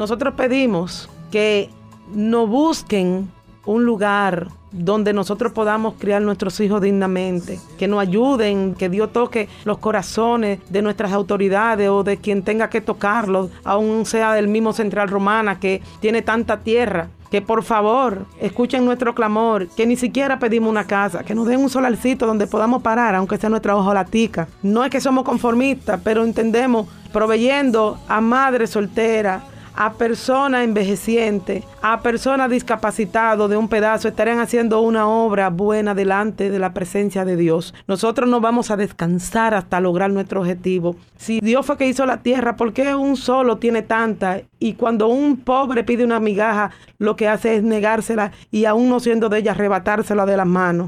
nosotros pedimos que nos busquen un lugar donde nosotros podamos criar nuestros hijos dignamente, que nos ayuden, que Dios toque los corazones de nuestras autoridades o de quien tenga que tocarlos, aún sea del mismo Central Romana que tiene tanta tierra, que por favor escuchen nuestro clamor, que ni siquiera pedimos una casa, que nos den un solarcito donde podamos parar, aunque sea nuestra hojalatica. No es que somos conformistas, pero entendemos, proveyendo a madres solteras, a personas envejecientes, a personas discapacitadas de un pedazo, estarán haciendo una obra buena delante de la presencia de Dios. Nosotros no vamos a descansar hasta lograr nuestro objetivo. Si Dios fue que hizo la tierra, ¿por qué un solo tiene tanta? Y cuando un pobre pide una migaja, lo que hace es negársela y aún no siendo de ella, arrebatársela de las manos.